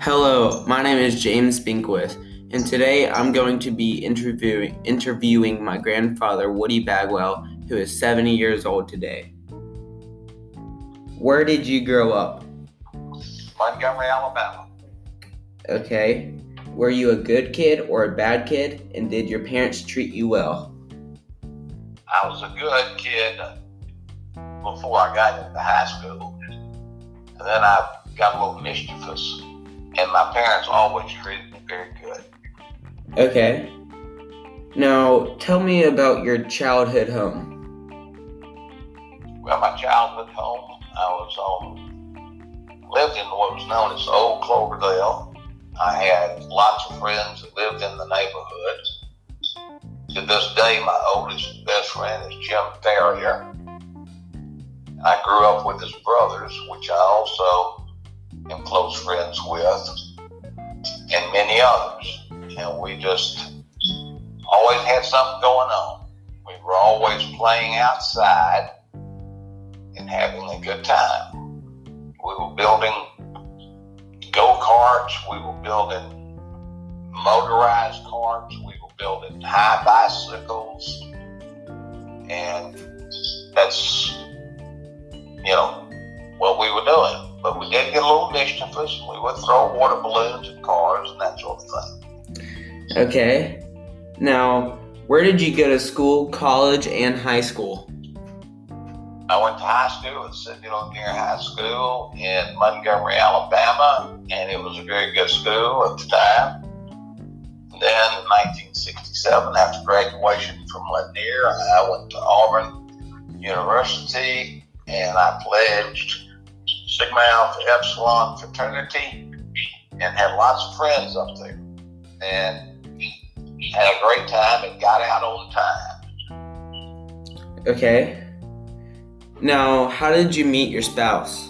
Hello, my name is James Binkwith, and today I'm going to be interviewing my grandfather, Woody Bagwell, who is 70 years old today. Where did you grow up? Montgomery, Alabama. Okay. Were you a good kid or a bad kid, and did your parents treat you well? I was a good kid before I got into high school, and then I got a little mischievous, and my parents always treated me very good. Okay. Now, tell me about your childhood home. Well, my childhood home, lived in what was known as Old Cloverdale. I had lots of friends that lived in the neighborhood. To this day, my oldest best friend is Jim Ferrier. I grew up with his brothers, which I also am close friends with, and many others. And we just always had something going on. We were always playing outside and having a good time. We were building go-karts, we were building motorized carts, we were building high bicycles, and that's, what we were doing. But we did get a little mischievous. We would throw water balloons at cars and that sort of thing. Okay. Now, where did you go to school, college, and high school? I went to high school at Sidney Lanier High School in Montgomery, Alabama, and it was a very good school at the time. Then in 1967, after graduation from Lanier, I went to Auburn University, and I pledged Sigma Alpha Epsilon fraternity and had lots of friends up there. And had a great time and got out on time. Okay. Now, how did you meet your spouse?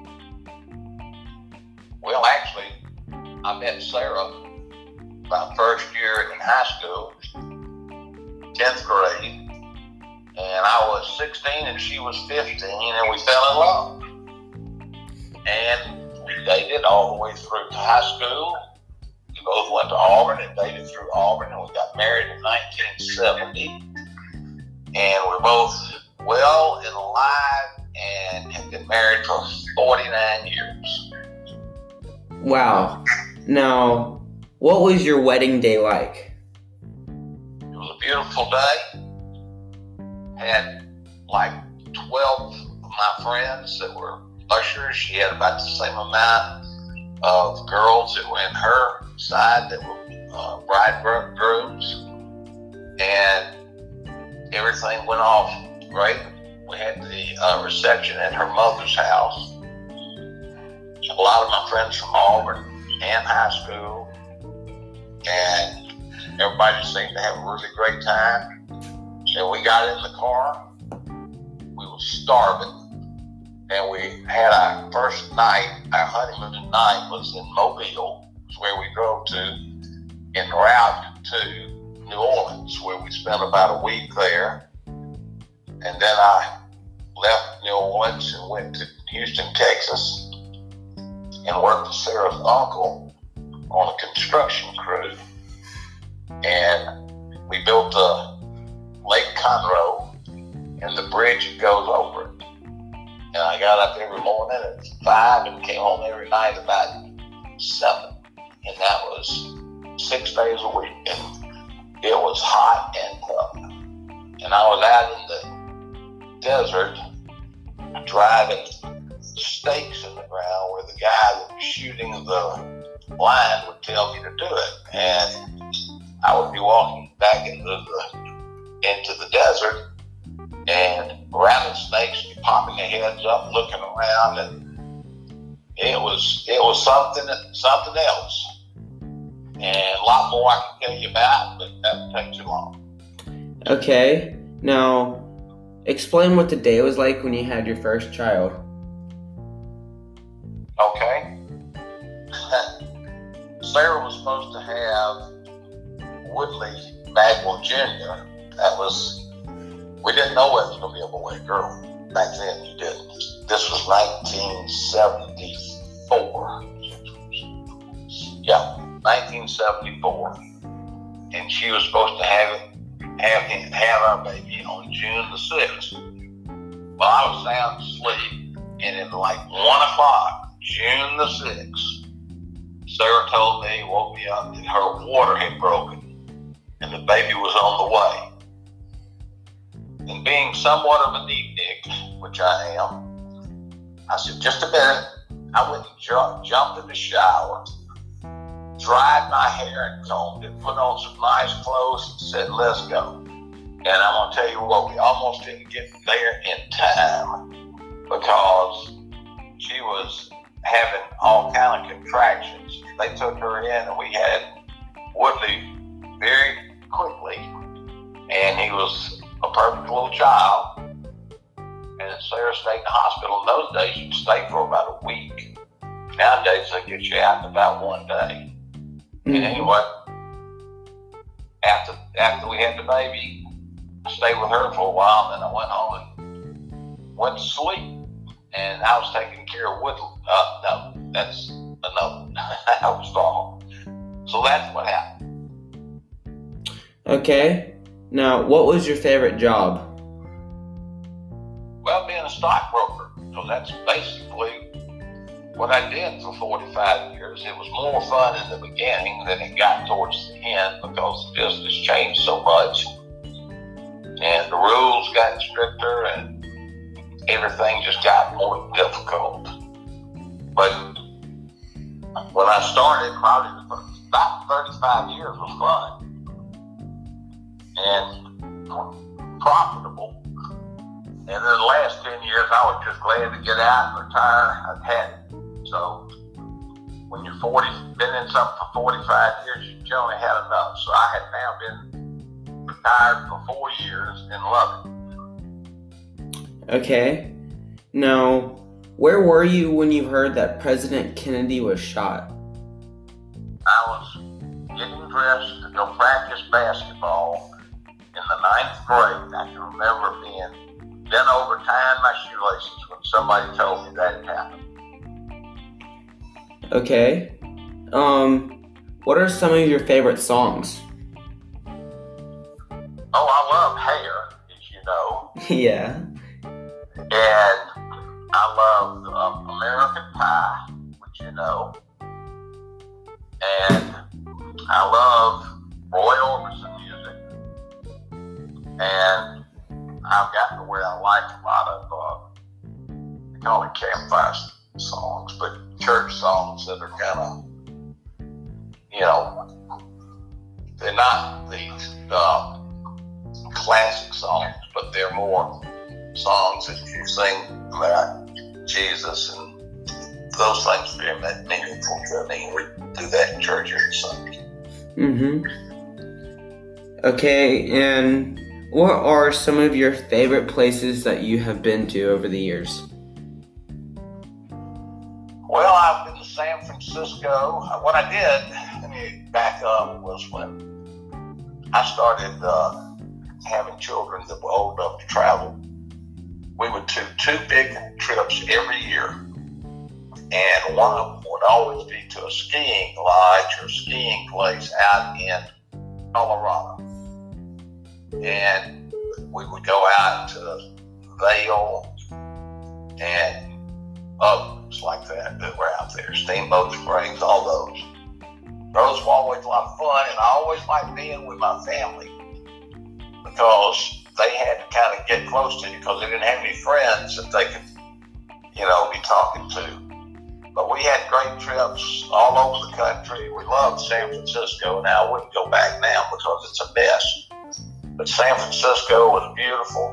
Well, actually, I met Sarah my first year in high school, 10th grade, and I was 16 and she was 15, and we fell in love. And we dated all the way through to high school. We both went to Auburn and dated through Auburn, and we got married in 1970. And we're both well and alive and have been married for 49 years. Wow. Now, what was your wedding day like? It was a beautiful day. Had like 12 of my friends that were ushers. She had about the same amount of girls that were in her side that were bridegrooms. And everything went off great. We had the reception at her mother's house. A lot of my friends from Auburn and high school, and everybody seemed to have a really great time. And we got in the car. We were starving, and we had our first night. Our honeymoon night was in Mobile, where we drove to, en route to New Orleans, where we spent about a week there. And then I left New Orleans and went to Houston, Texas, and worked with Sarah's uncle on a construction crew. And we built Lake Conroe and the bridge that goes over it. And I got up every morning at 5 and came home every night about 7. And that was 6 days a week. And it was hot and tough. And I was out in the desert driving stakes in the ground where the guy that was shooting the line would tell me to do it. And I would be walking back into the desert and around the snakes, popping their heads up, looking around, and it was something else. And a lot more I can tell you about, but that would take too long. Okay. Now, explain what the day was like when you had your first child. Okay. Sarah was supposed to have Woodley Bagwell Jr. We didn't know whether it was going to be a boy or a girl. Back then, you didn't. This was 1974. 1974, and she was supposed to have our baby on June the 6th. Well, I was sound asleep, and at like 1 o'clock, June the 6th, Sarah told me, woke me up, that her water had broken, and the baby was on the way. And being somewhat of a neatnik, which I am, I said, just a minute. I went and jumped in the shower, dried my hair and combed it, put on some nice clothes, and said, let's go. And I'm going to tell you what, we almost didn't get there in time because she was having all kind of contractions. They took her in, and we had Woodley very quickly, and he was a perfect little child. And Sarah stayed in the hospital. In those days, you'd stay for about a week. Nowadays, they get you out in about 1 day. And anyway, after we had the baby, I stayed with her for a while. Then I went home and went to sleep. And I was taking care of Woodley. No, that's a no. I was wrong. So that's what happened. Okay. Now, what was your favorite job? Well, being a stockbroker. So that's basically what I did for 45 years. It was more fun in the beginning than it got towards the end because the business changed so much. And the rules got stricter and everything just got more difficult. But when I started, probably about 35 years was fun and profitable. And in the last 10 years, I was just glad to get out and retire. I've had it. So when you're 40, been in something for 45 years, you generally had enough. So I had now been retired for 4 years and love it. Okay. Now, where were you when you heard that President Kennedy was shot? I was getting dressed to go practice basketball in the 9th grade. I can remember being bent over tying my shoelaces when somebody told me that had happened. Okay. What are some of your favorite songs? Oh, I love Hair, as you know. Yeah. And I love American Pie, which you know. And I love Roy Orbison music. And I've gotten to where I like a lot of, they call it campfire songs, but church songs that are kind of, you know, they're not these classic songs, but they're more songs that you sing about Jesus and those things being that meaningful to me. We do that in church every Sunday. Okay, and what are some of your favorite places that you have been to over the years? Well, I've been to San Francisco. What I did, let me back up, was when I started having children that were old enough to travel, we would do 2 big trips every year. And one of them would always be to a skiing lodge or skiing place out in Colorado. And we would go out to Vail and others like that were out there, Steamboat Springs, all those. Those were always a lot of fun, and I always liked being with my family because they had to kind of get close to you because they didn't have any friends that they could, you know, be talking to. But we had great trips all over the country. We loved San Francisco. Now, I wouldn't go back now because it's a mess. But San Francisco was beautiful.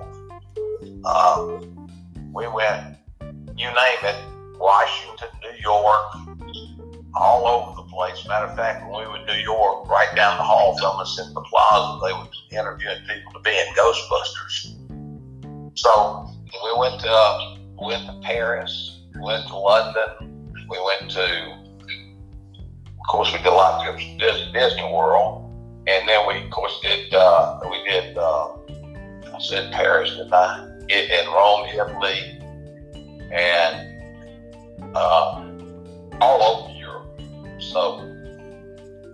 We went, you name it, Washington, New York, all over the place. Matter of fact, when we were in New York, right down the hall from us in the plaza, they were interviewing people to be in Ghostbusters. So we went to Paris, we went to London, we went to, of course, we did a lot of trips to Disney World, and then we, of course, did I said Paris, didn't I? In Rome, Italy, and all over Europe. So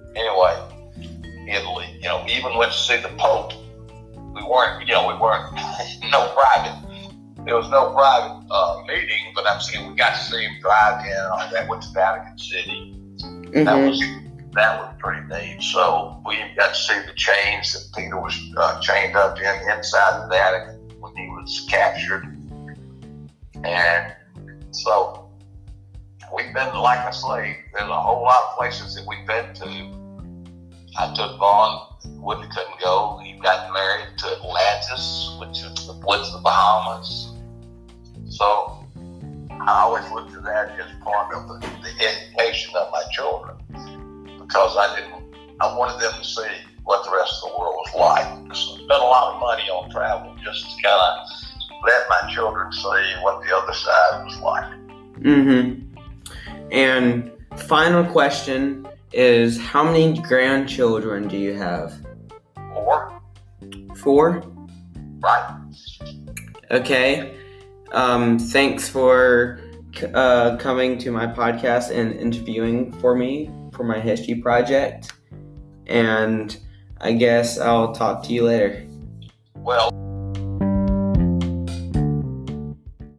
weren't no private. There was no private meeting, but I'm saying we got to see him drive in on that went to Vatican City. Mm-hmm. That was pretty neat. So we got to see the chains that Peter was chained up inside the Vatican when he was captured. And so we've been, like I say, there's a whole lot of places that we've been to. I took Vaughn. Woodley couldn't go. He got married to Atlantis, which is the Bahamas. So I always looked at that as part of the education of my children, because I wanted them to see what the rest of the world was like. I spent a lot of money on travel just to kind of let my children see what the other side was like. Mm-hmm. And final question is, how many grandchildren do you have? 4. 4? Right. Okay. Thanks for coming to my podcast and interviewing for me for my history project. And I guess I'll talk to you later. Well,